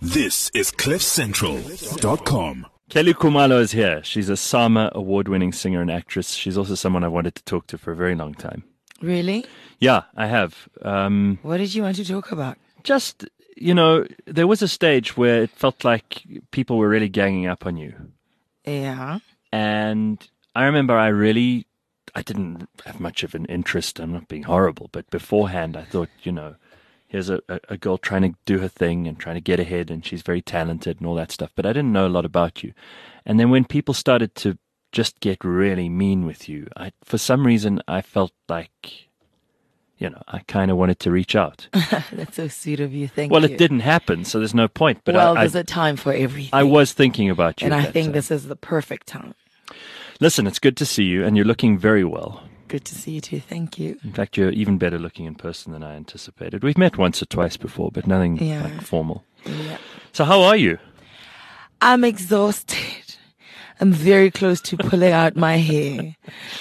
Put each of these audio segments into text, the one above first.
This is CliffCentral.com. Kelly Khumalo is here. She's a SAMA award-winning singer and actress. She's also someone I wanted to talk to for a very long time. Really? Yeah, I have. What did you want to talk about? Just, there was a stage where it felt like people were really ganging up on you. Yeah. And I remember I didn't have much of an interest. I'm not being horrible, but beforehand I thought, here's a girl trying to do her thing and trying to get ahead, and she's very talented and all that stuff. But I didn't know a lot about you. And then when people started to just get really mean with you, for some reason I felt like, I kind of wanted to reach out. That's so sweet of you. Thank you. Well, it didn't happen, so there's no point. But there's a time for everything. I was thinking about you. And I think this is the perfect time. Listen, it's good to see you, and you're looking very well. Good to see you too. Thank you. In fact, you're even better looking in person than I anticipated. We've met once or twice before, but nothing formal. Yeah. So how are you? I'm exhausted. I'm very close to pulling out my hair.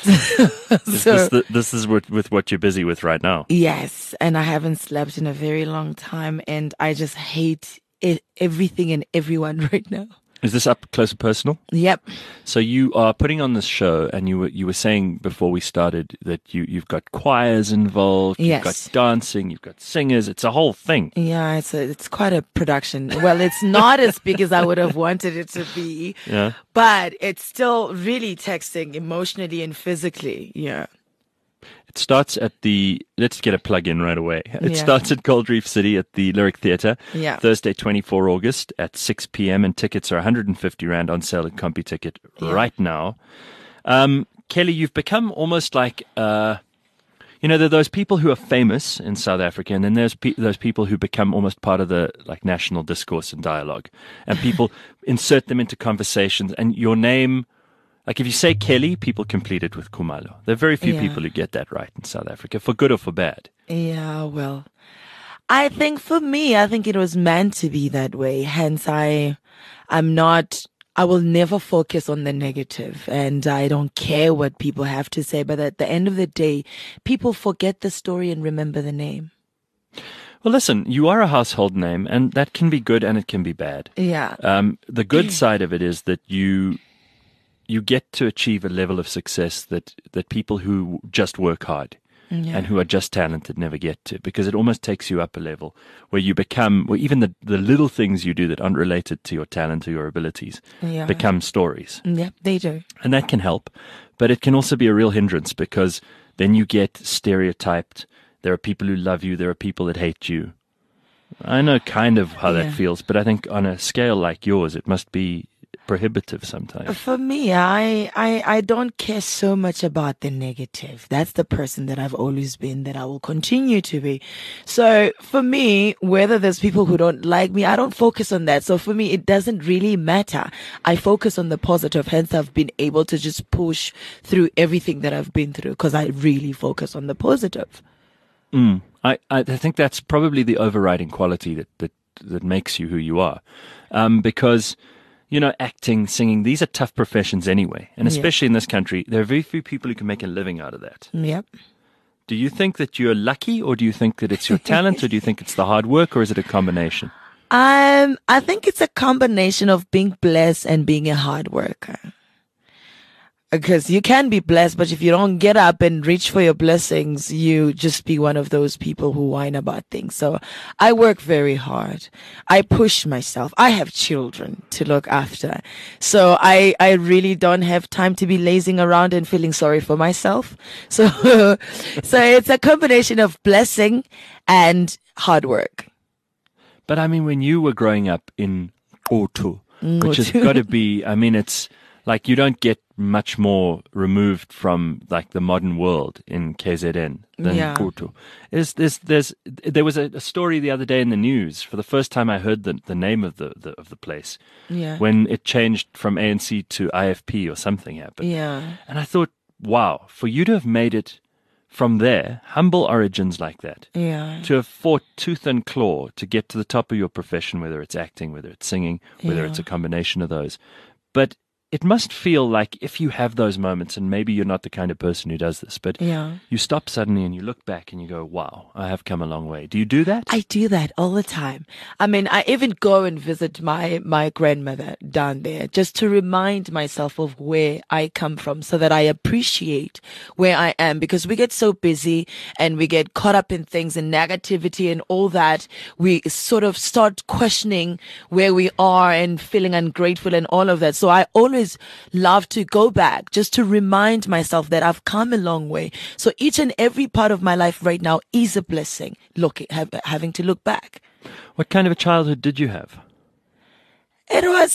This is with what you're busy with right now? Yes, and I haven't slept in a very long time, and I just hate everything and everyone right now. Is this up close and personal? Yep. So you are putting on this show, and you were saying before we started that you've got choirs involved, yes. You've got dancing, you've got singers. It's a whole thing. Yeah, it's quite a production. Well, it's not as big as I would have wanted it to be. Yeah. But it's still really taxing emotionally and physically. Yeah. It starts at let's get a plug in right away. It starts at Gold Reef City at the Lyric Theatre, Thursday, 24 August at 6 p.m. and tickets are 150 Rand on sale at CompuTicket right now. Kelly, you've become almost like, there are those people who are famous in South Africa, and then there's those people who become almost part of the national discourse and dialogue, and people insert them into conversations, and your name. Like if you say Kelly, people complete it with Khumalo. There are very few people who get that right in South Africa, for good or for bad. Yeah, well, I think for me, it was meant to be that way. Hence, I will never focus on the negative, and I don't care what people have to say. But at the end of the day, people forget the story and remember the name. Well, listen, you are a household name, and that can be good and it can be bad. Yeah. The good side of it is that you get to achieve a level of success that people who just work hard and who are just talented never get to, because it almost takes you up a level where you become, even the little things you do that aren't related to your talent or your abilities become stories. Yeah, they do. And that can help, but it can also be a real hindrance, because then you get stereotyped. There are people who love you. There are people that hate you. I know kind of how that feels, but I think on a scale like yours, it must be prohibitive sometimes. For me, I don't care so much about the negative. That's the person that I've always been, that I will continue to be. So for me, whether there's people who don't like me, I don't focus on that. So for me, it doesn't really matter. I focus on the positive. Hence, I've been able to just push through everything that I've been through, because I really focus on the positive. I think that's probably the overriding quality that makes you who you are, because acting, singing, these are tough professions anyway. And especially in this country, there are very few people who can make a living out of that. Yep. Do you think that you're lucky, or do you think that it's your talent, or do you think it's the hard work, or is it a combination? I think it's a combination of being blessed and being a hard worker. Because you can be blessed, but if you don't get up and reach for your blessings, you just be one of those people who whine about things. So I work very hard. I push myself. I have children to look after. So I really don't have time to be lazing around and feeling sorry for myself. So it's a combination of blessing and hard work. But I mean, when you were growing up in Otu, which has got to be, it's like you don't get much more removed from like the modern world in KZN than Kutu. There was a story the other day in the news. For the first time, I heard the name of the place when it changed from ANC to IFP or something happened. Yeah, and I thought, wow, for you to have made it from there, humble origins like that, to have fought tooth and claw to get to the top of your profession, whether it's acting, whether it's singing, whether it's a combination of those, but it must feel like if you have those moments, and maybe you're not the kind of person who does this, but you stop suddenly and you look back and you go, wow, I have come a long way. Do you do that? I do that all the time. I mean, I even go and visit my grandmother down there just to remind myself of where I come from so that I appreciate where I am, because we get so busy and we get caught up in things and negativity and all that. We sort of start questioning where we are and feeling ungrateful and all of that. So I always love to go back just to remind myself that I've come a long way. So each and every part of my life right now is a blessing, having to look back. What kind of a childhood did you have? It was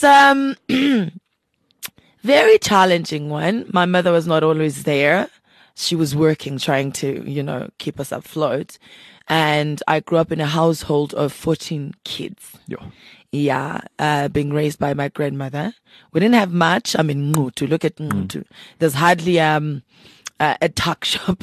very challenging one. My mother was not always there. She was working, trying to, keep us afloat. And I grew up in a household of 14 kids. Yeah, being raised by my grandmother. We didn't have much. I mean, look at there's hardly a tuck shop.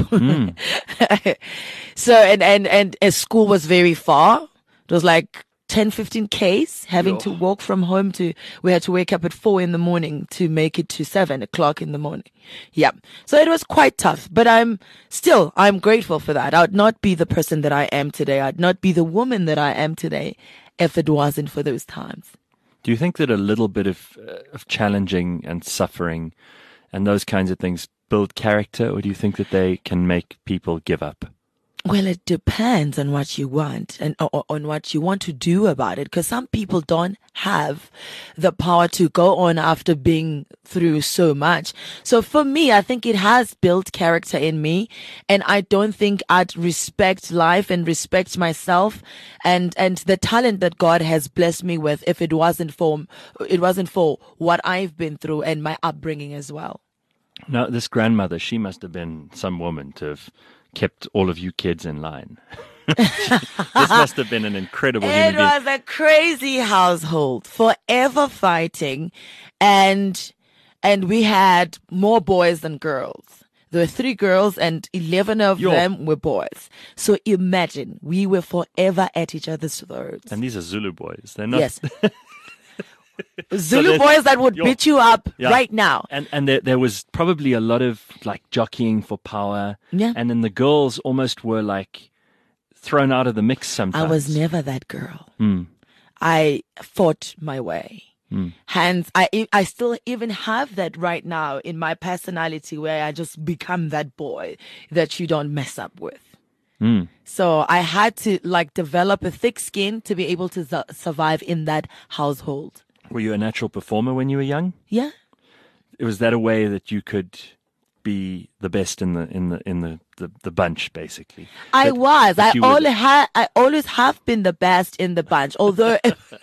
So and school was very far. It was like 10, 15 Ks having to walk from home we had to wake up at 4 a.m. to make it to 7 o'clock in the morning. Yeah. So it was quite tough, but I'm grateful for that. I would not be the person that I am today. I'd not be the woman that I am today if it wasn't for those times. Do you think that a little bit of challenging and suffering and those kinds of things build character, or do you think that they can make people give up? Well, it depends on what you want and on what you want to do about it, because some people don't have the power to go on after being through so much. So for me, I think it has built character in me, and I don't think I'd respect life and respect myself and the talent that God has blessed me with if it wasn't for what I've been through and my upbringing as well. Now, this grandmother, she must have been some woman to have kept all of you kids in line. This must have been an incredible human being. It was a crazy household, forever fighting, and we had more boys than girls. There were 3 girls and 11 of them were boys. So imagine, we were forever at each other's throats. And these are Zulu boys. They're not. Yes. Zulu boys that would beat you up right now. And there was probably a lot of like jockeying for power. Yeah. And then the girls almost were like thrown out of the mix sometimes. I was never that girl. I fought my way. Hence, I still even have that right now in my personality, where I just become that boy that you don't mess up with. So I had to develop a thick skin to be able to survive in that household. Were you a natural performer when you were young? Yeah. Was that a way that you could be the best in the bunch, basically? I was. I always have been the best in the bunch. Although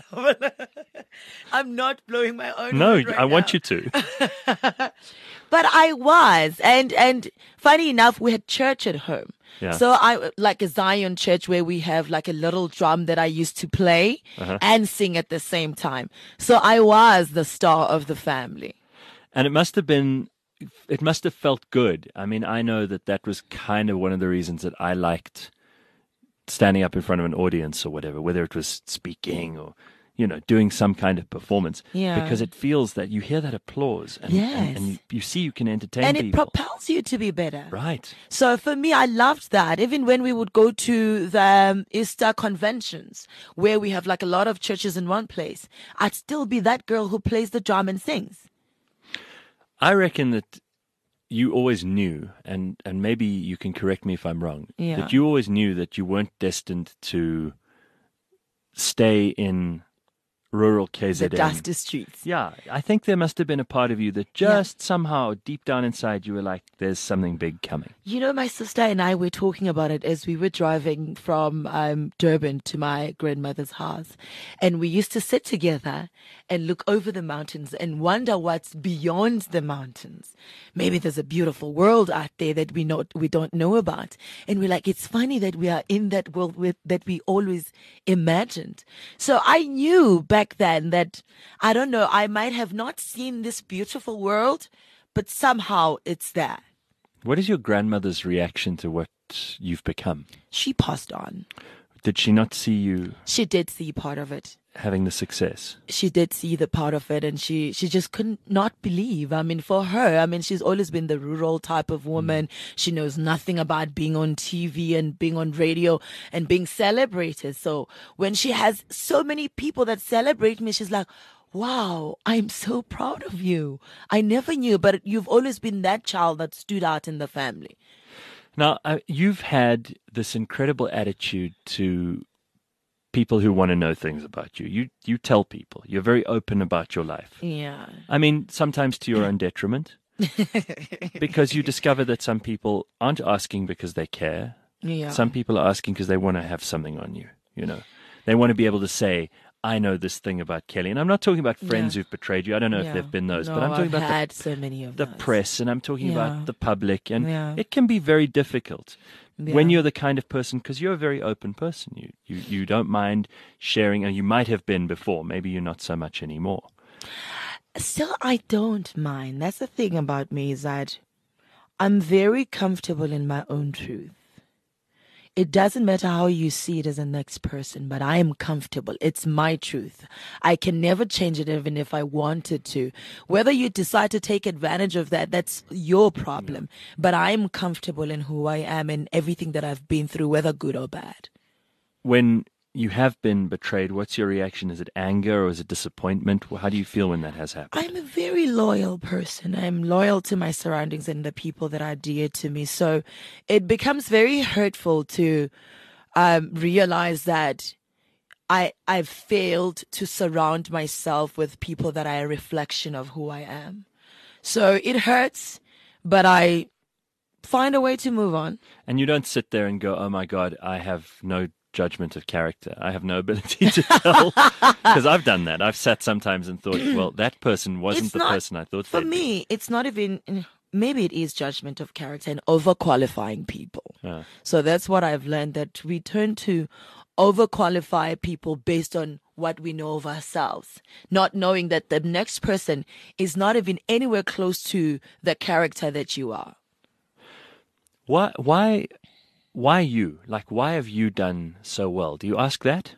I'm not blowing my own. No, right I now. want you to. But I was, and funny enough, we had church at home. Yeah. So I like a Zion church where we have like a little drum that I used to play and sing at the same time. So I was the star of the family. And it must have felt good. I mean, I know that was kind of one of the reasons that I liked standing up in front of an audience or whatever, whether it was speaking or, doing some kind of performance. Yeah. Because it feels that you hear that applause and you see you can entertain and people. And it propels you to be better. Right. So for me, I loved that. Even when we would go to the Easter conventions where we have like a lot of churches in one place, I'd still be that girl who plays the drum and sings. I reckon that you always knew, and maybe you can correct me if I'm wrong, that you always knew that you weren't destined to stay in rural KZN. The dusty streets. Yeah, I think there must have been a part of you that just somehow deep down inside you were like, there's something big coming. My sister and I were talking about it as we were driving from Durban to my grandmother's house. And we used to sit together and look over the mountains and wonder what's beyond the mountains. Maybe there's a beautiful world out there that we don't know about. And we're like, it's funny that we are in that world that we always imagined. So I knew back then that, I don't know, I might have not seen this beautiful world, but somehow it's there. What is your grandmother's reaction to what you've become? She passed on. Did she not see you? She did see part of it. having the success. She did see the part of it, and she just couldn't not believe. I mean, for her, I mean, she's always been the rural type of woman. She knows nothing about being on TV and being on radio and being celebrated. So when she has so many people that celebrate me, she's like, wow, I'm so proud of you. I never knew, but you've always been that child that stood out in the family. Now, you've had this incredible attitude to people who want to know things about you. You tell people. You're very open about your life. Yeah. I mean, sometimes to your own detriment. Because you discover that some people aren't asking because they care. Yeah. Some people are asking because they want to have something on you, you know. They want to be able to say, I know this thing about Kelly. And I'm not talking about friends who've betrayed you. I don't know if they've been those. No, but I'm talking I've about had so many of the those. press, and I'm talking about the public. And Yeah. it can be very difficult Yeah. when you're the kind of person, because you're a very open person. You don't mind sharing, and you might have been before. Maybe you're not so much anymore. Still, I don't mind. That's the thing about me, is that I'm very comfortable in my own truth. It doesn't matter how you see it as the next person, but I am comfortable. It's my truth. I can never change it, even if I wanted to. Whether you decide to take advantage of that, that's your problem. Yeah. But I'm comfortable in who I am and everything that I've been through, whether good or bad. When you have been betrayed, what's your reaction? Is it anger or is it disappointment? How do you feel when that has happened? I'm a very loyal person. I'm loyal to my surroundings and the people that are dear to me. So it becomes very hurtful to realize that I've failed to surround myself with people that are a reflection of who I am. So it hurts, but I find a way to move on. And you don't sit there and go, oh my God, I have no judgment of character. I have no ability to tell, because I've done that. I've sat sometimes and thought, well, that person wasn't person I thought. For me, it's not even, maybe it is judgment of character and overqualifying people. So that's what I've learned, that we turn to overqualify people based on what we know of ourselves, not knowing that the next person is not even anywhere close to the character that you are. Why you? Like, why have you done so well? Do you ask that?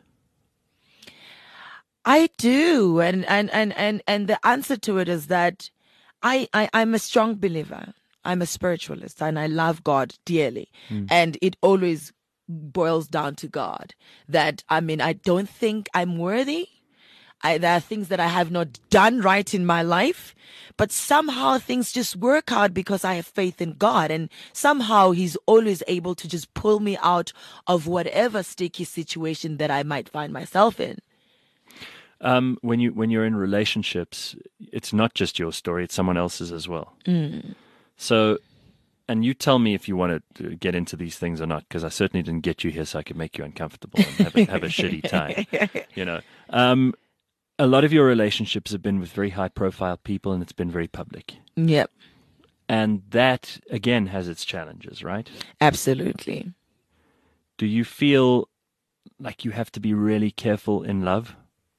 I do. And the answer to it is that I'm a strong believer. I'm a spiritualist and I love God dearly. And it always boils down to God. That, I mean, I don't think I'm worthy. There are things that I have not done right in my life, but somehow things just work out because I have faith in God, and somehow He's always able to just pull me out of whatever sticky situation that I might find myself in. When you're in relationships, it's not just your story; it's someone else's as well. So, and you tell me if you want to get into these things or not, because I certainly didn't get you here so I could make you uncomfortable and have a shitty time. You know. A lot of your relationships have been with very high-profile people, and it's been very public. Yep. And that, again, has its challenges, right? Absolutely. Do you feel like you have to be really careful in love?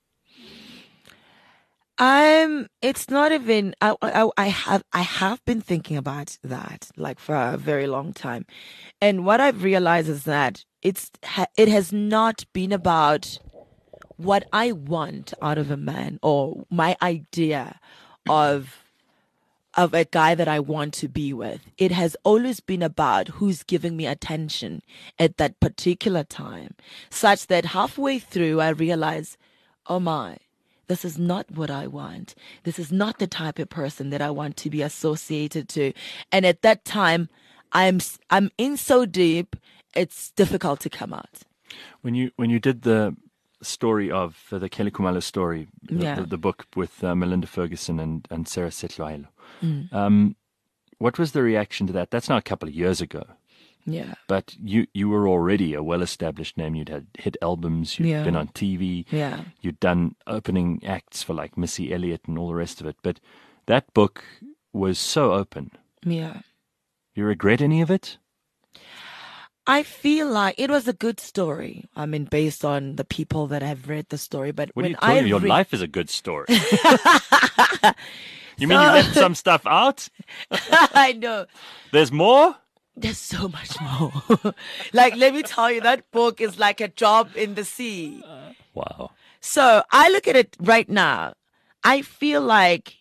It's not even, I have been thinking about that, like, for a very long time. And what I've realized is that it has not been about what I want out of a man or my idea of a guy that I want to be with. It has always been about who's giving me attention at that particular time, such that halfway through I realize, oh my, this is not what I want. This is not the type of person that I want to be associated to. And at that time, I'm in so deep, it's difficult to come out. When you did the story of the Kelly Khumalo story, the book with Melinda Ferguson and Sarah Setloailo. What was the reaction to that? That's now a couple of years ago. Yeah. But you were already a well-established name. You'd had hit albums. You'd been on TV. Yeah. You'd done opening acts for like Missy Elliott and all the rest of it. But that book was so open. Yeah. You regret any of it? I feel like it was a good story. I mean, based on the people that have read the story. But what when are you talking? Your life is a good story. You mean you left some stuff out? I know. There's more? There's so much more. Like, let me tell you, that book is like a drop in the sea. Wow. So I look at it right now. I feel like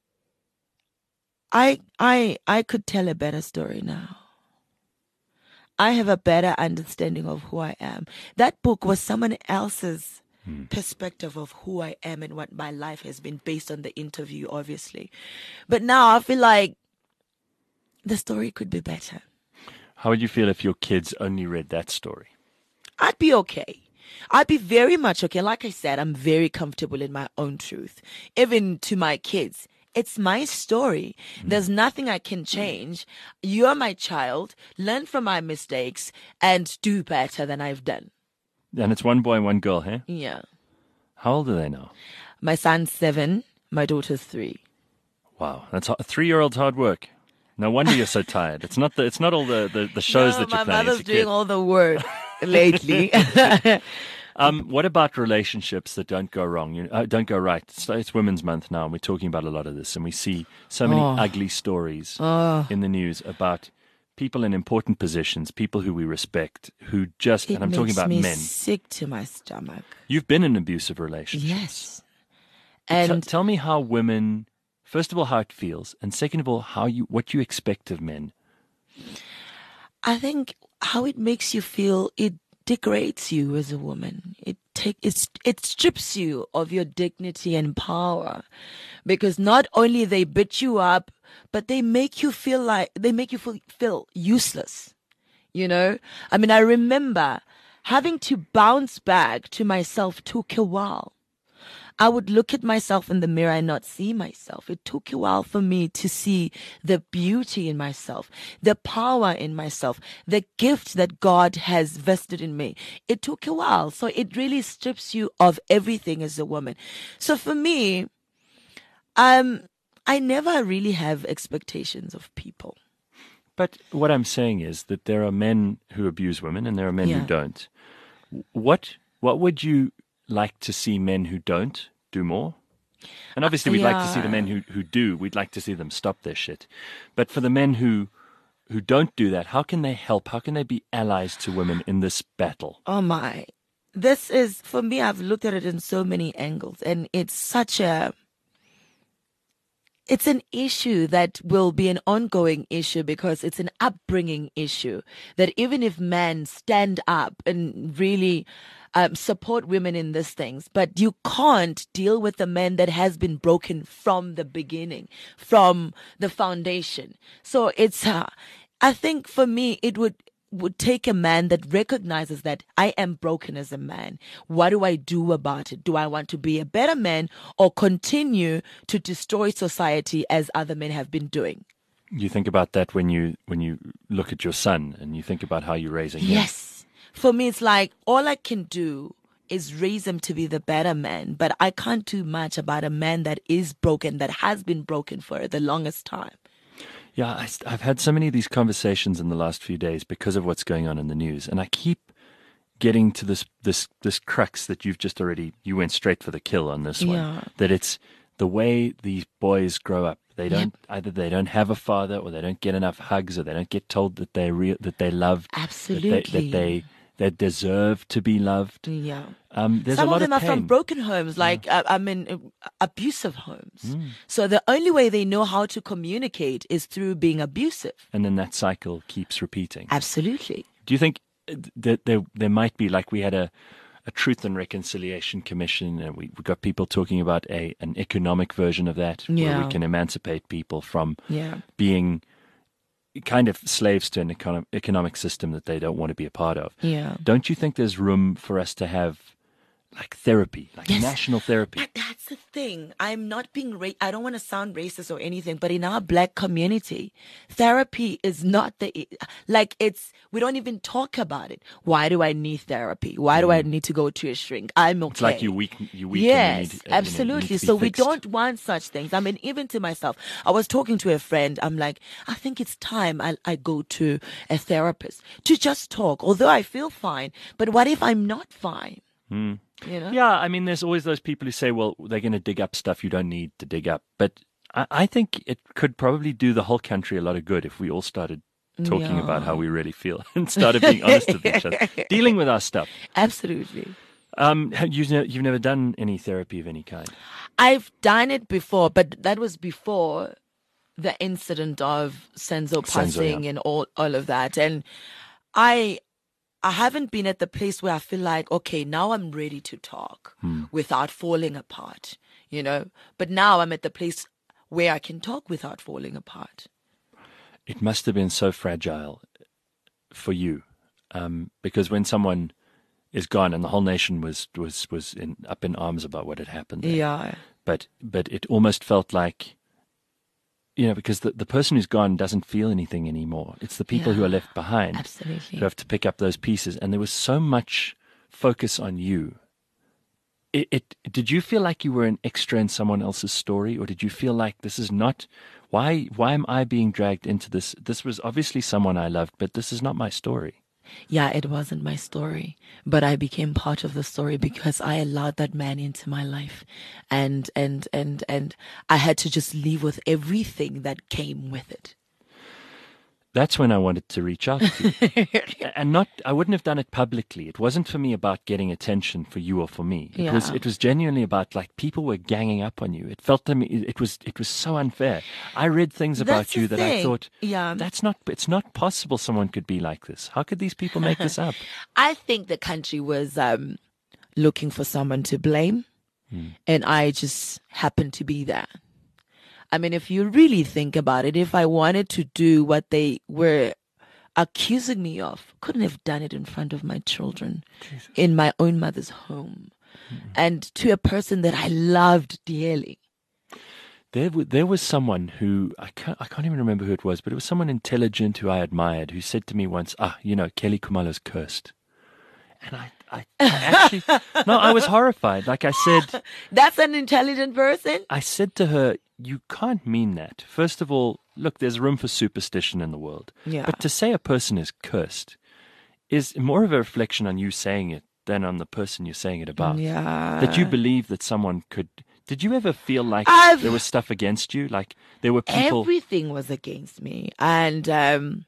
I could tell a better story now. I have a better understanding of who I am. That book was someone else's perspective of who I am and what my life has been based on the interview, obviously. But now I feel like the story could be better. How would you feel if your kids only read that story? I'd be okay. I'd be very much okay. Like I said, I'm very comfortable in my own truth. Even to my kids, it's my story. There's nothing I can change. You're my child. Learn from my mistakes and do better than I've done. And it's one boy, one girl, hey? Yeah. How old are they now? My son's 7. My daughter's 3. Wow, that's a 3-year-old's hard work. No wonder you're so tired. It's not all the shows that you're planning. My mother's doing all the work lately. What about relationships that don't go wrong? Don't go right. It's Women's Month now, and we're talking about a lot of this, and we see so many ugly stories in the news about people in important positions, people who we respect, who just, and I'm talking about men. It makes me sick to my stomach. You've been in abusive relationships. Yes. And tell me how women, first of all, how it feels, and second of all, what you expect of men. I think how it makes you feel, it degrades you as a woman. It strips you of your dignity and power, because not only they beat you up, but they make you feel feel useless. You know, I mean, I remember having to bounce back to myself took a while. I would look at myself in the mirror and not see myself. It took a while for me to see the beauty in myself, the power in myself, the gift that God has vested in me. It took a while. So it really strips you of everything as a woman. So for me, I never really have expectations of people. But what I'm saying is that there are men who abuse women and there are men who don't. What would you like to see men who don't do more? And obviously we'd like to see the men who do. We'd like to see them stop their shit. But for the men who don't do that, how can they help? How can they be allies to women in this battle? Oh my. This is, for me, I've looked at it in so many angles, and it's an issue that will be an ongoing issue, because it's an upbringing issue, that even if men stand up and really support women in these things, but you can't deal with a man that has been broken from the beginning, from the foundation. So it's, I think for me, it would take a man that recognizes that I am broken as a man. What do I do about it? Do I want to be a better man or continue to destroy society as other men have been doing? You think about that when you look at your son and you think about how you're raising him. Yes. For me, it's like all I can do is raise him to be the better man, but I can't do much about a man that is broken, that has been broken for the longest time. Yeah, I've had so many of these conversations in the last few days because of what's going on in the news, and I keep getting to this crux that you went straight for the kill on this one. That it's the way these boys grow up. They don't either they don't have a father, or they don't get enough hugs, or they don't get told that they're loved. Absolutely. That they deserve to be loved. Yeah. There's Some a lot of them are from broken homes, like abusive homes. So the only way they know how to communicate is through being abusive. And then that cycle keeps repeating. Absolutely. Do you think that there might be, like we had a Truth and Reconciliation Commission, and we've got people talking about an economic version of that, where we can emancipate people from being kind of slaves to an economic system that they don't want to be a part of. Yeah. Don't you think there's room for us to have like therapy, like national therapy? But that's the thing. I'm not being I don't want to sound racist or anything, but in our black community, therapy is not we don't even talk about it. Why do I need therapy? Why do I need to go to a shrink? I'm okay. It's like you're weak. Yes, and absolutely. So we don't want such things. I mean, even to myself, I was talking to a friend. I'm like, I think it's time I go to a therapist to just talk. Although I feel fine, but what if I'm not fine? You know? Yeah, I mean, there's always those people who say, well, they're going to dig up stuff you don't need to dig up. But I think it could probably do the whole country a lot of good if we all started talking about how we really feel and started being honest with each other, dealing with our stuff. Absolutely. You've never done any therapy of any kind? I've done it before, but that was before the incident of Senzo passing and all of that. And I haven't been at the place where I feel like, okay, now I'm ready to talk without falling apart, But now I'm at the place where I can talk without falling apart. It must have been so fragile for you, because when someone is gone and the whole nation was up in arms about what had happened there. Yeah. But it almost felt like, because the person who's gone doesn't feel anything anymore. It's the people who are left behind Absolutely. who have to pick up those pieces. And there was so much focus on you. Did you feel like you were an extra in someone else's story, or did you feel like this is not, why am I being dragged into this? This was obviously someone I loved, but this is not my story. Yeah, it wasn't my story, but I became part of the story because I allowed that man into my life, and I had to just leave with everything that came with it. That's when I wanted to reach out to you. And I wouldn't have done it publicly. It wasn't for me about getting attention for you or for me. It was genuinely about, like, people were ganging up on you. It felt to me, it was so unfair. I read things about you that I thought, it's not possible someone could be like this. How could these people make this up? I think the country was looking for someone to blame, and I just happened to be there. I mean, if you really think about it, if I wanted to do what they were accusing me of, couldn't have done it in front of my children, in my own mother's home, and to a person that I loved dearly. There was someone who, I can't even remember who it was, but it was someone intelligent who I admired, who said to me once, Kelly Khumalo's cursed. And I actually, no, I was horrified. Like I said, that's an intelligent person. I said to her, you can't mean that. First of all, look, there's room for superstition in the world. Yeah. But to say a person is cursed is more of a reflection on you saying it than on the person you're saying it about. Yeah. That you believe that someone could. Did you ever feel like there was stuff against you? Like there were people. Everything was against me. And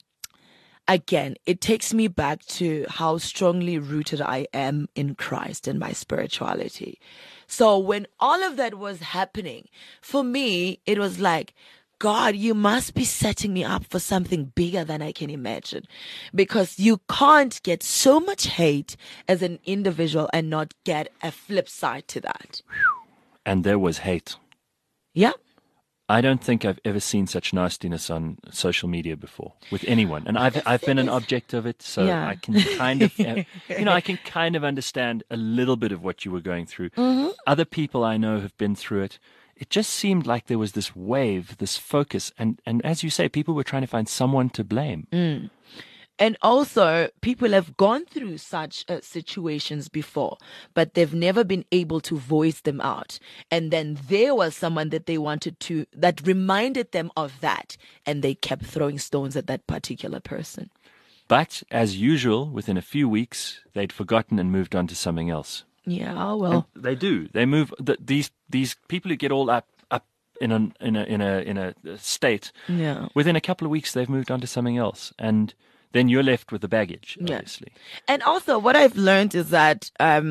again, it takes me back to how strongly rooted I am in Christ and my spirituality. So when all of that was happening, for me, it was like, God, you must be setting me up for something bigger than I can imagine. Because you can't get so much hate as an individual and not get a flip side to that. And there was hate. Yeah. I don't think I've ever seen such nastiness on social media before with anyone, and I've been an object of it, so I can kind of, I can kind of understand a little bit of what you were going through. Mm-hmm. Other people I know have been through it. It just seemed like there was this wave, this focus, and as you say, people were trying to find someone to blame. Mm. And also, people have gone through such situations before, but they've never been able to voice them out. And then there was someone that they wanted to, that reminded them of that, and they kept throwing stones at that particular person. But, as usual, within a few weeks, they'd forgotten and moved on to something else. Yeah, well. And they do. They move, these people who get all up in a state, within a couple of weeks, they've moved on to something else. And then you're left with the baggage, obviously. And also, what I've learned is that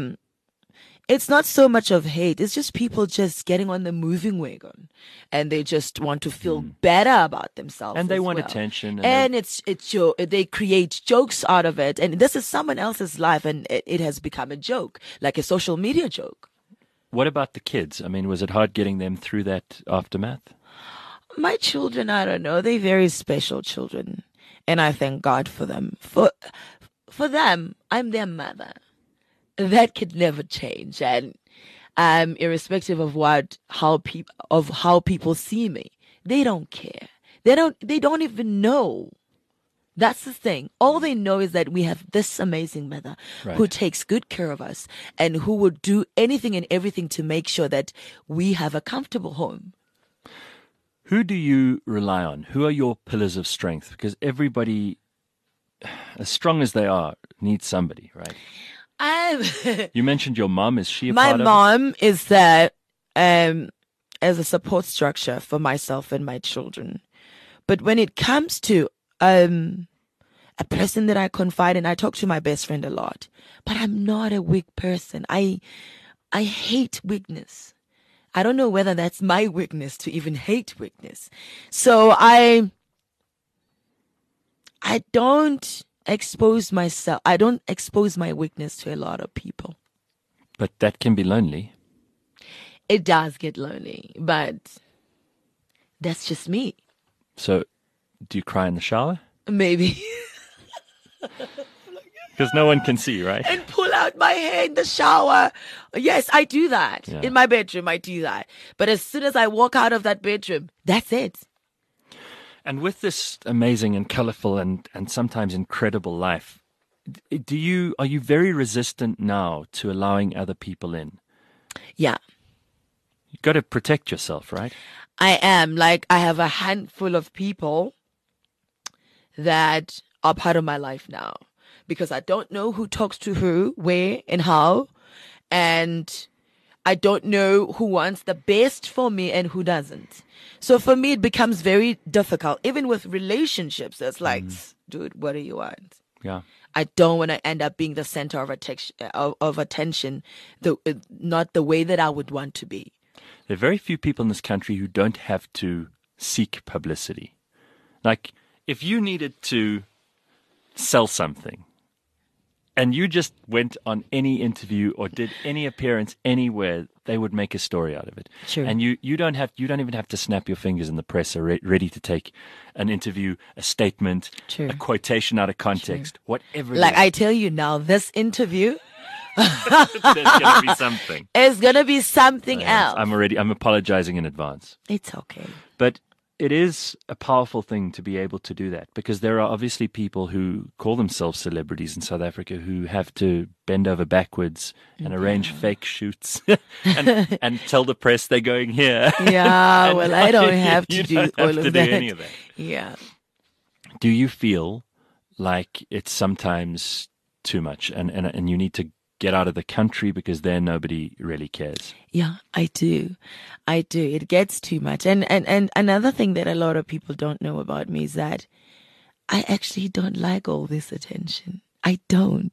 it's not so much of hate. It's just people just getting on the moving wagon, and they just want to feel better about themselves. And they want attention. And they create jokes out of it. And this is someone else's life, and it has become a joke, like a social media joke. What about the kids? I mean, was it hard getting them through that aftermath? My children, I don't know. They're very special children. And I thank God for them. For them, I'm their mother. That could never change. And irrespective of how people see me, they don't care. They don't even know. That's the thing. All they know is that we have this amazing mother who takes good care of us and who would do anything and everything to make sure that we have a comfortable home. Who do you rely on? Who are your pillars of strength? Because everybody, as strong as they are, needs somebody, right? You mentioned your mom. Is she a part of it? My mom is there as a support structure for myself and my children. But when it comes to a person that I confide in. I talk to my best friend a lot, but I'm not a weak person. I hate weakness. I don't know whether that's my weakness to even hate weakness. So I don't expose myself. I don't expose my weakness to a lot of people. But that can be lonely. It does get lonely, but that's just me. So, do you cry in the shower? Maybe. Because no one can see, right? And pull out my hair in the shower. Yes, I do that. Yeah. In my bedroom, I do that. But as soon as I walk out of that bedroom, that's it. And with this amazing and colorful and sometimes incredible life, are you very resistant now to allowing other people in? Yeah. You've got to protect yourself, right? I am. Like, I have a handful of people that are part of my life now. Because I don't know who talks to who, where, and how. And I don't know who wants the best for me and who doesn't. So for me, it becomes very difficult. Even with relationships, it's like, dude, what do you want? Yeah. I don't want to end up being the center of attention, not the way that I would want to be. There are very few people in this country who don't have to seek publicity. Like, if you needed to sell something, and you just went on any interview or did any appearance anywhere, they would make a story out of it. Sure. And you don't even have to snap your fingers in the press are ready to take an interview, a statement, True. A quotation out of context, whatever. Like I tell you now, this interview, there's going to be something. It's going to be something else. I'm apologizing in advance. It's okay. But it is a powerful thing to be able to do that, because there are obviously people who call themselves celebrities in South Africa who have to bend over backwards and arrange fake shoots and tell the press they're going here. Yeah, well, I don't have to do all of that. Any of that. Yeah. Do you feel like it's sometimes too much and you need to get out of the country because there nobody really cares? Yeah, I do. It gets too much. And another thing that a lot of people don't know about me is that I actually don't like all this attention. I don't.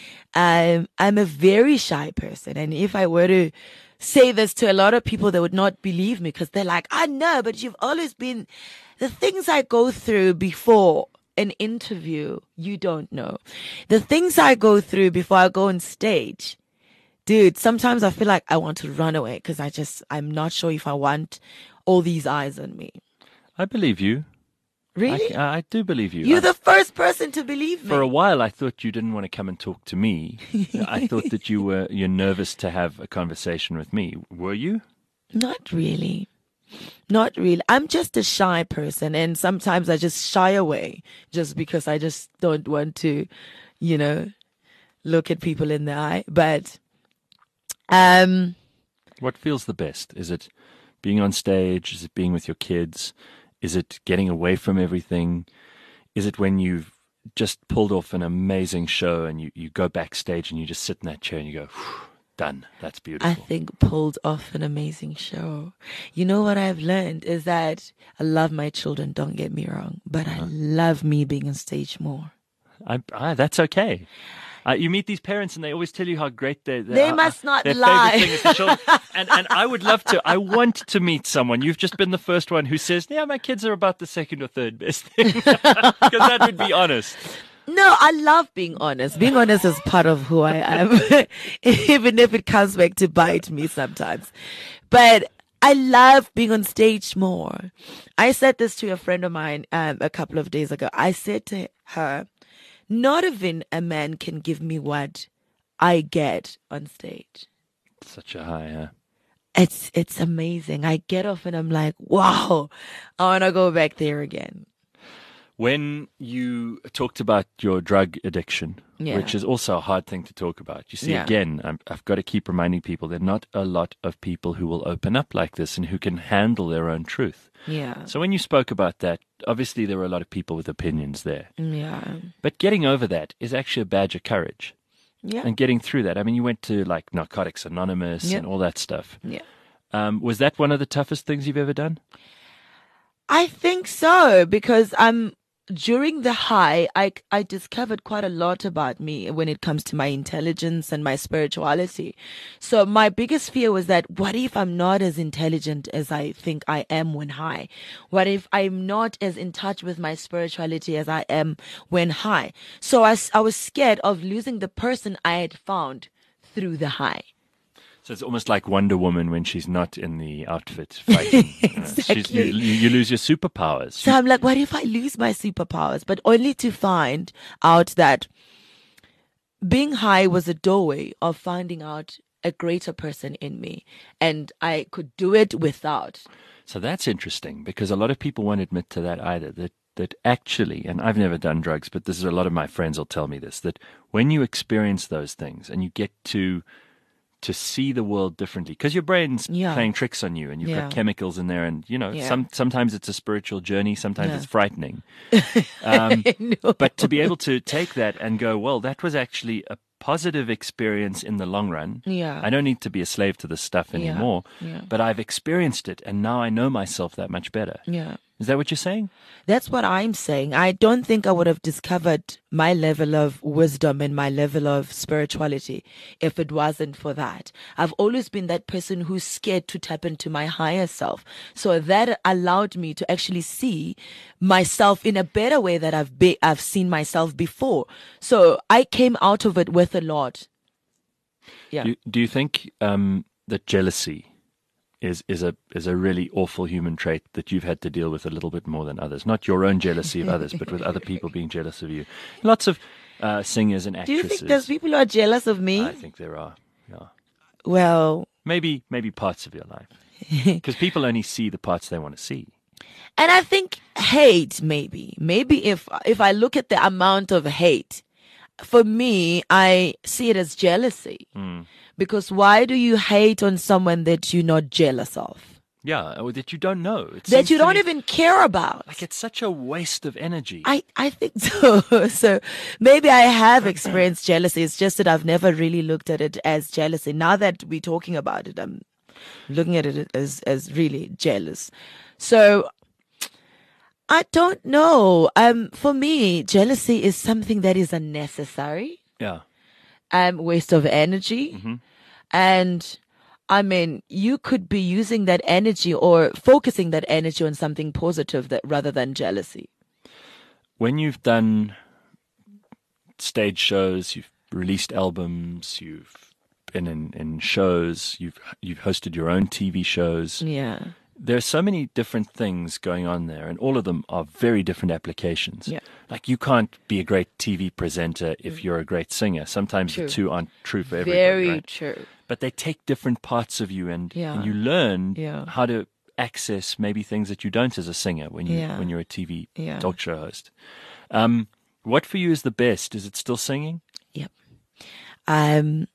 I'm a very shy person. And if I were to say this to a lot of people, they would not believe me, because they're like, I know, but you've always been, the things I go through before an interview, you don't know. The things I go through before I go on stage, dude, sometimes I feel like I want to run away because I'm not sure if I want all these eyes on me. I believe you. Really? I do believe you. You're the first person to believe me. For a while, I thought you didn't want to come and talk to me. I thought that you're nervous to have a conversation with me. Were you? Not really. Not really. I'm just a shy person, and sometimes I just shy away just because I just don't want to, look at people in the eye. But what feels the best? Is it being on stage? Is it being with your kids? Is it getting away from everything? Is it when you've just pulled off an amazing show and you go backstage and you just sit in that chair and you go, done. That's beautiful. I think pulled off an amazing show. You know what I've learned is that I love my children, don't get me wrong, but I love me being on stage more. That's okay. You meet these parents and they always tell you how great they must not their lie. Favorite thing is the children. And I would love to. I want to meet someone. You've just been the first one who says, yeah, my kids are about the second or third best thing. Because that would be honest. No, I love being honest. Being honest is part of who I am, even if it comes back to bite me sometimes. But I love being on stage more. I said this to a friend of mine a couple of days ago. I said to her, not even a man can give me what I get on stage. Such a high, huh? It's amazing. I get off and I'm like, wow, I want to go back there again. When you talked about your drug addiction, which is also a hard thing to talk about, you see, again, I've got to keep reminding people there are not a lot of people who will open up like this and who can handle their own truth. Yeah. So when you spoke about that, obviously there were a lot of people with opinions there. Yeah. But getting over that is actually a badge of courage. Yeah. And getting through that. I mean, you went to like Narcotics Anonymous and all that stuff. Yeah. Was that one of the toughest things you've ever done? I think so, because during the high, I discovered quite a lot about me when it comes to my intelligence and my spirituality. So my biggest fear was that what if I'm not as intelligent as I think I am when high? What if I'm not as in touch with my spirituality as I am when high? So I was scared of losing the person I had found through the high. So it's almost like Wonder Woman when she's not in the outfit fighting. Exactly. You lose your superpowers. So I'm like, what if I lose my superpowers? But only to find out that being high was a doorway of finding out a greater person in me. And I could do it without. So that's interesting because a lot of people won't admit to that either. That actually, and I've never done drugs, but this is a lot of my friends will tell me this, that when you experience those things and you get to see the world differently, because your brain's playing tricks on you and you've got chemicals in there, and sometimes it's a spiritual journey, sometimes it's frightening. But to be able to take that and go, well, that was actually a positive experience in the long run. I don't need to be a slave to this stuff anymore, but I've experienced it and now I know myself that much better. Is that what you're saying? That's what I'm saying. I don't think I would have discovered my level of wisdom and my level of spirituality if it wasn't for that. I've always been that person who's scared to tap into my higher self. So that allowed me to actually see myself in a better way that I've seen myself before. So I came out of it with a lot. Yeah. Do you think that jealousy is a really awful human trait that you've had to deal with a little bit more than others? Not your own jealousy of others, but with other people being jealous of you. Lots of singers and actresses. Do you think there's people who are jealous of me? I think there are. Yeah. Well, maybe parts of your life, because people only see the parts they want to see. And I think hate, maybe if I look at the amount of hate, for me, I see it as jealousy. Because why do you hate on someone that you're not jealous of? Yeah, or that you don't know. That you don't even care about. Like, it's such a waste of energy. I think so. So maybe I have experienced jealousy. It's just that I've never really looked at it as jealousy. Now that we're talking about it, I'm looking at it as really jealous. So I don't know. For me, jealousy is something that is unnecessary. Yeah. Waste of energy. And I mean, you could be using that energy or focusing that energy on something positive rather than jealousy. When you've done stage shows, you've released albums, you've been in shows, you've hosted your own TV shows. Yeah. There are so many different things going on there, and all of them are very different applications. Yeah. Like, you can't be a great TV presenter if you're a great singer. Sometimes the two aren't true for everybody. Very right? true. But they take different parts of you, and you learn how to access maybe things that you don't as a singer when you're a TV talk show host. What for you is the best? Is it still singing? Yep. I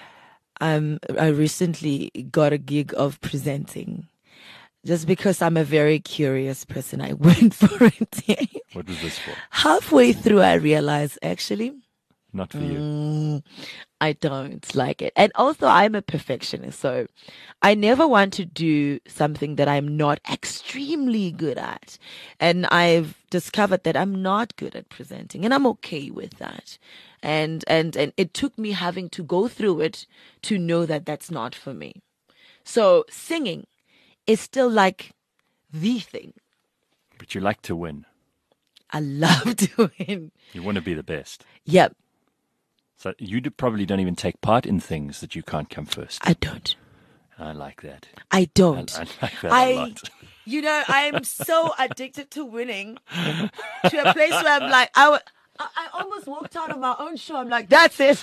recently got a gig of presenting. Just because I'm a very curious person, I went for it. What was this for? Halfway through, I realized, actually, not for you. I don't like it. And also, I'm a perfectionist, so I never want to do something that I'm not extremely good at. And I've discovered that I'm not good at presenting, and I'm okay with that. And it took me having to go through it to know that that's not for me. So singing is still like the thing. But you like to win. I love to win. You want to be the best. Yep. So you probably don't even take part in things that you can't come first. I don't. I like that. I don't. I like that a lot. You know, I'm so addicted to winning to a place where I'm like, I almost walked out of my own show. I'm like, that's it.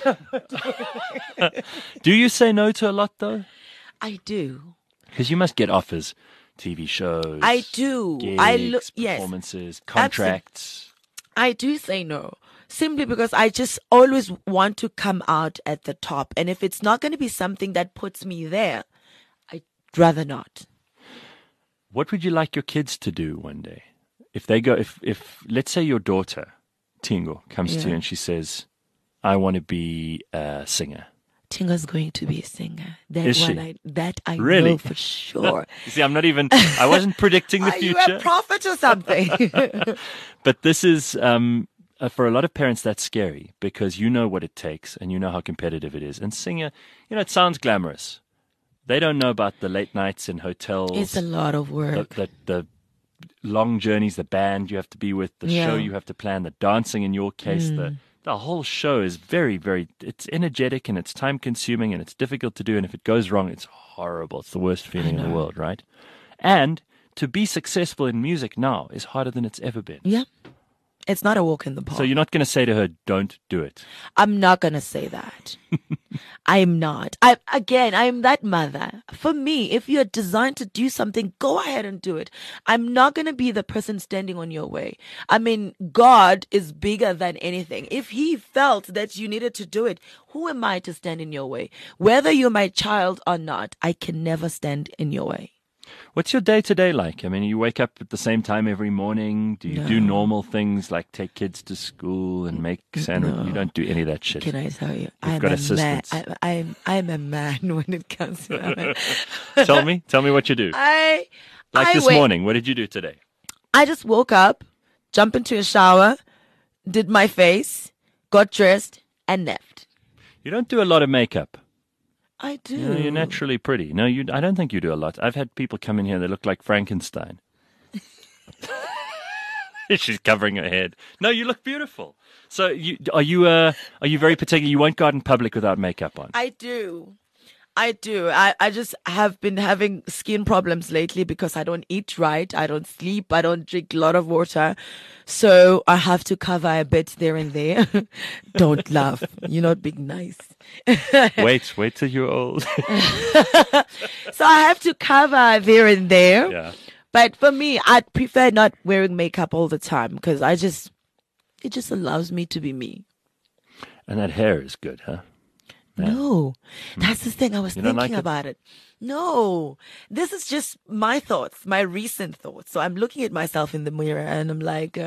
Do you say no to a lot, though? I do. Because you must get offers, TV shows. I do. Gigs, performances, contracts. I do say no. Simply because I just always want to come out at the top. And if it's not going to be something that puts me there, I'd rather not. What would you like your kids to do one day? If they go, if let's say your daughter, Tingo, comes to you and she says, I want to be a singer. Chinga's going to be a singer. Is she? I Really? know for sure. You see, I wasn't predicting the future. Are you a prophet or something? But this is, for a lot of parents, that's scary because you know what it takes and you know how competitive it is. And singer, it sounds glamorous. They don't know about the late nights in hotels. It's a lot of work. The long journeys, the band you have to be with, the show you have to plan, the dancing in your case, the whole show is very, very, it's energetic and it's time consuming and it's difficult to do. And if it goes wrong, it's horrible. It's the worst feeling in the world, right? And to be successful in music now is harder than it's ever been. Yeah. It's not a walk in the park. So you're not going to say to her, don't do it. I'm not going to say that. I'm not. I'm that mother. For me, if you're designed to do something, go ahead and do it. I'm not going to be the person standing on your way. I mean, God is bigger than anything. If he felt that you needed to do it, who am I to stand in your way? Whether you're my child or not, I can never stand in your way. What's your day-to-day like? I mean, you wake up at the same time every morning? Do you do normal things like take kids to school and make sandwiches? No. You don't do any of that shit. Can I tell you? You've got assistants. I'm a man when it comes to that. Tell me what you do. This morning, what did you do today? I just woke up, jumped into a shower, did my face, got dressed, and left. You don't do a lot of makeup. I do. You're naturally pretty. No, I don't think you do a lot. I've had people come in here, they look like Frankenstein. She's covering her head. No, you look beautiful. So are you very particular? You won't go out in public without makeup on? I do. I just have been having skin problems lately because I don't eat right. I don't sleep. I don't drink a lot of water. So I have to cover a bit there and there. Don't laugh. You're not being nice. Wait till you're old. So I have to cover there and there. Yeah. But for me, I prefer not wearing makeup all the time because it just allows me to be me. And that hair is good, huh? No, that's the thing. I was thinking about it. No, this is just my thoughts, my recent thoughts. So I'm looking at myself in the mirror and I'm like,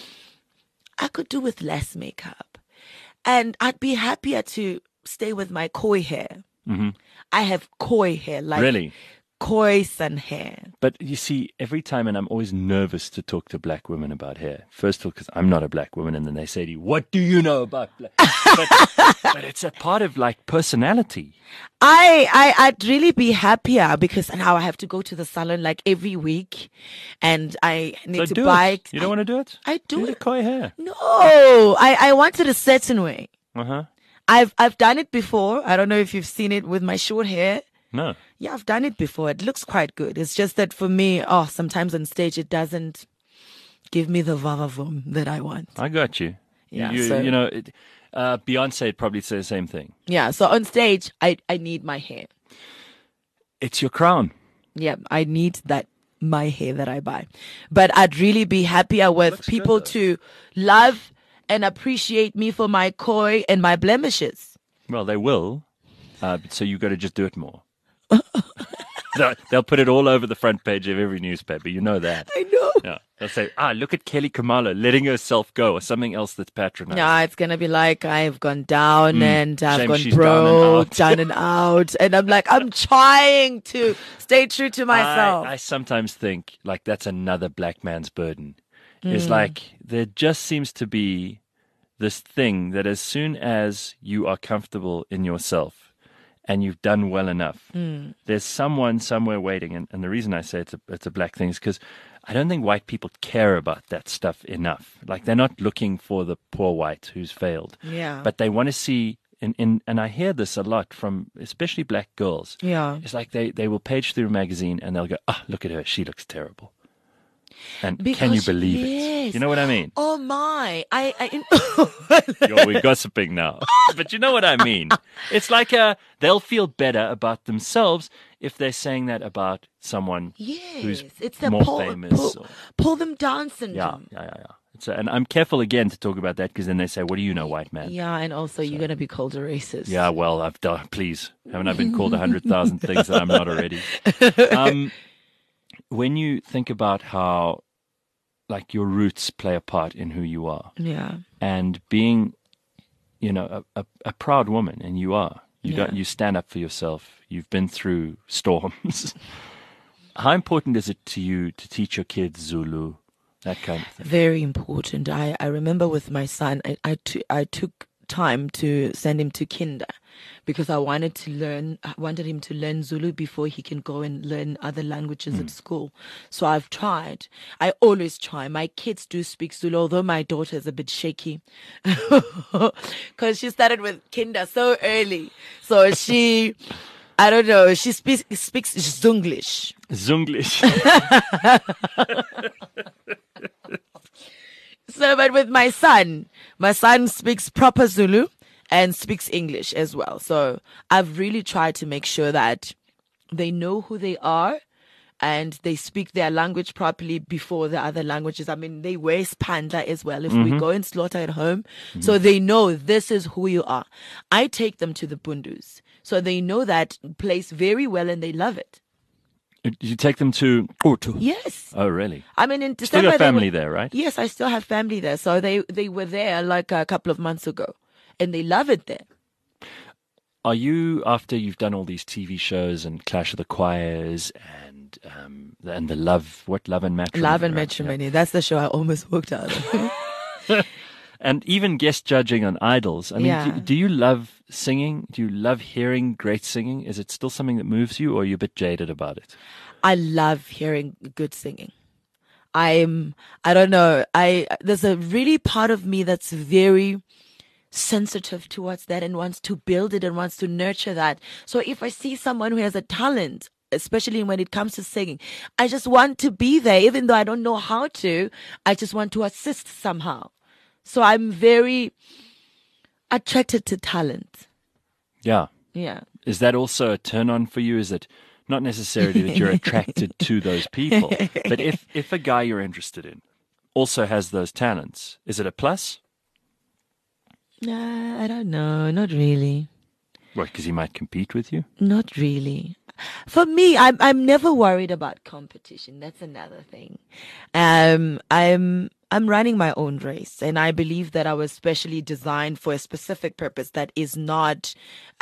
I could do with less makeup. And I'd be happier to stay with my koi hair. Mm-hmm. I have koi hair, like really? Koi sun hair. But you see, every time, and I'm always nervous to talk to black women about hair. First of all, because I'm not a black woman, and then they say to you, what do you know about black? But it's a part of like personality. I'd really be happier because now I have to go to the salon like every week and I need to buy it. You don't want to do it? I do it. Koi hair. No, I want it a certain way. Uh-huh. I've done it before. I don't know if you've seen it with my short hair. No. Yeah, I've done it before. It looks quite good. It's just that for me, sometimes on stage it doesn't give me the va-va-voom that I want. I got you. Yeah, Beyonce would probably say the same thing. Yeah, so on stage, I need my hair. It's your crown. Yeah, I need my hair that I buy. But I'd really be happier with people to love and appreciate me for my koi and my blemishes. Well, they will. So you got to just do it more. They'll put it all over the front page of every newspaper. You know that. I know. Yeah. They'll say, look at Kelly Khumalo letting herself go, or something else that's patronizing. Yeah, it's going to be like, I've gone down and I've gone broke, down and out. And I'm like, I'm trying to stay true to myself. I sometimes think like that's another black man's burden. It's like there just seems to be this thing that as soon as you are comfortable in yourself, and you've done well enough, there's someone somewhere waiting. And the reason I say it's a black thing is because I don't think white people care about that stuff enough. Like they're not looking for the poor white who's failed. Yeah. But they want to see, and I hear this a lot from especially black girls. Yeah. It's like they will page through a magazine and they'll go, look at her, she looks terrible. And can you believe it? You know what I mean? Oh my! We're gossiping now, but you know what I mean. It's like they'll feel better about themselves if they're saying that about someone who's more famous. Pull them down syndrome. Yeah. And I'm careful again to talk about that because then they say, "What do you know, white man?" Yeah, and also you're gonna be called a racist. Yeah, well, please, haven't I been called 100,000 things that I'm not already? When you think about how, like, your roots play a part in who you are, yeah, and being, a proud woman, and you are, You stand up for yourself. You've been through storms. How important is it to you to teach your kids Zulu? That kind of thing. Very important. I remember with my son, I took time to send him to kinder because I wanted him to learn Zulu before he can go and learn other languages at school. So I've tried. I always try. My kids do speak Zulu, although my daughter is a bit shaky because she started with kinder so early. So she, I don't know, she speaks Zunglish. Zunglish. So, but with my son speaks proper Zulu and speaks English as well. So I've really tried to make sure that they know who they are and they speak their language properly before the other languages. I mean, they wear spandla as well if we go and slaughter at home. So they know this is who you are. I take them to the Bundus. So they know that place very well and they love it. You take them to Utu? Yes. Oh, really? I mean, in December. Still got family there, right? Yes, I still have family there. So they were there like a couple of months ago and they love it there. Are you, after you've done all these TV shows and Clash of the Choirs and the Love and Matrimony? Love and Matrimony. Yeah. That's the show I almost walked out of. And even guest judging on Idols. I mean, do you love singing? Do you love hearing great singing? Is it still something that moves you, or are you a bit jaded about it? I love hearing good singing. I don't know. There's a really part of me that's very sensitive towards that and wants to build it and wants to nurture that. So if I see someone who has a talent, especially when it comes to singing, I just want to be there, even though I don't know how to. I just want to assist somehow. So I'm very attracted to talent. Yeah. Yeah. Is that also a turn on for you? Is it not necessarily that you're attracted to those people, but if a guy you're interested in also has those talents, is it a plus? I don't know. Not really. What, because he might compete with you? Not really. For me, I'm never worried about competition. That's another thing. I'm running my own race, and I believe that I was specially designed for a specific purpose that is not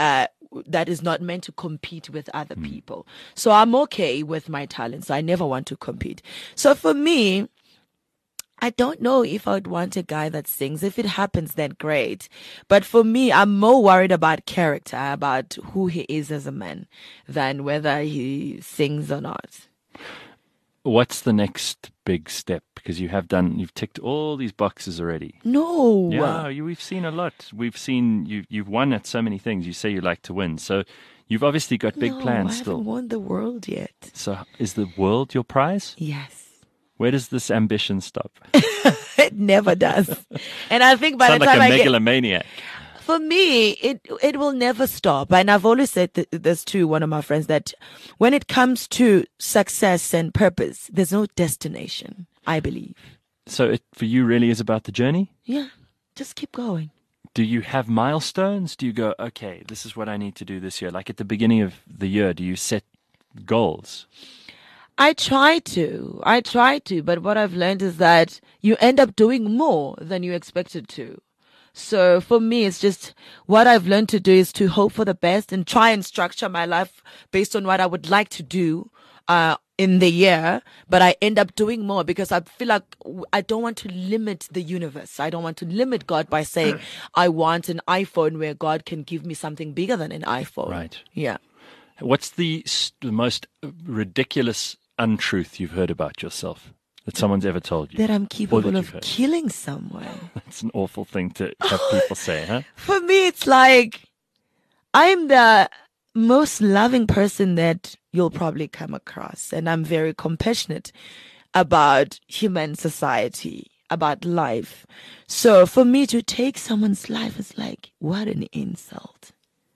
meant to compete with other people. So I'm okay with my talents. I never want to compete. So for me, I don't know if I would want a guy that sings. If it happens, then great. But for me, I'm more worried about character, about who he is as a man, than whether he sings or not. What's the next big step? Because you've ticked all these boxes already. No. Yeah, we've seen a lot. We've seen you've won at so many things. You say you like to win. So you've obviously got big plans still. I haven't won the world yet. So is the world your prize? Yes. Where does this ambition stop? It never does. And I think by the time like a megalomaniac. For me, it will never stop. And I've always said this to one of my friends, that when it comes to success and purpose, there's no destination, I believe. So it, for you, really is about the journey? Yeah. Just keep going. Do you have milestones? Do you go, okay, this is what I need to do this year? Like at the beginning of the year, do you set goals? I try to, but what I've learned is that you end up doing more than you expected to. So for me, it's just what I've learned to do is to hope for the best and try and structure my life based on what I would like to do in the year. But I end up doing more because I feel like I don't want to limit the universe. I don't want to limit God by saying I want an iPhone where God can give me something bigger than an iPhone. Right. Yeah. What's the most ridiculous untruth you've heard about yourself that someone's ever told you? That I'm capable of killing someone. That's an awful thing to have people say, huh? For me, it's like I'm the most loving person that you'll probably come across. And I'm very compassionate about human society, about life. So for me to take someone's life is like, what an insult.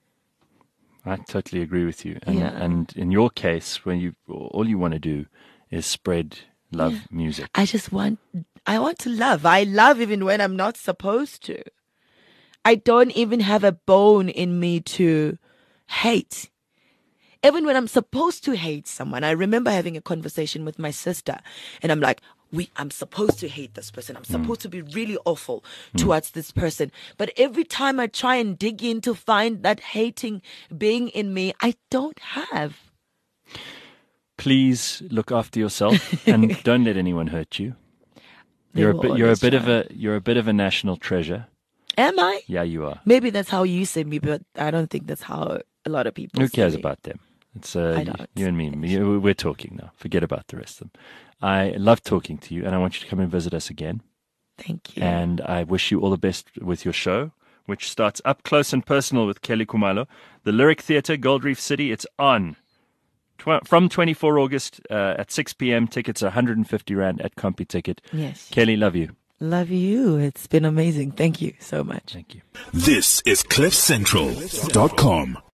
I totally agree with you. And in your case, when all you want to do is spread love music. I want to love. I love even when I'm not supposed to. I don't even have a bone in me to hate. Even when I'm supposed to hate someone. I remember having a conversation with my sister and I'm like, I'm supposed to hate this person. I'm supposed to be really awful towards this person. But every time I try and dig in to find that hating being in me, I don't have. Please look after yourself and don't let anyone hurt you. You're a bit of a national treasure. Am I? Yeah, you are. Maybe that's how you see me, but I don't think that's how a lot of people Who cares see me. about them? It's you and me. We're talking now. Forget about the rest of them. I love talking to you, and I want you to come and visit us again. Thank you. And I wish you all the best with your show, which starts Up Close and Personal with Kelly Khumalo. The Lyric Theatre, Gold Reef City. It's on from 24 August at 6 p.m. Tickets are 150 Rand at CompuTicket. Yes. Kelly, love you. Love you. It's been amazing. Thank you so much. Thank you. This is CliffCentral.com.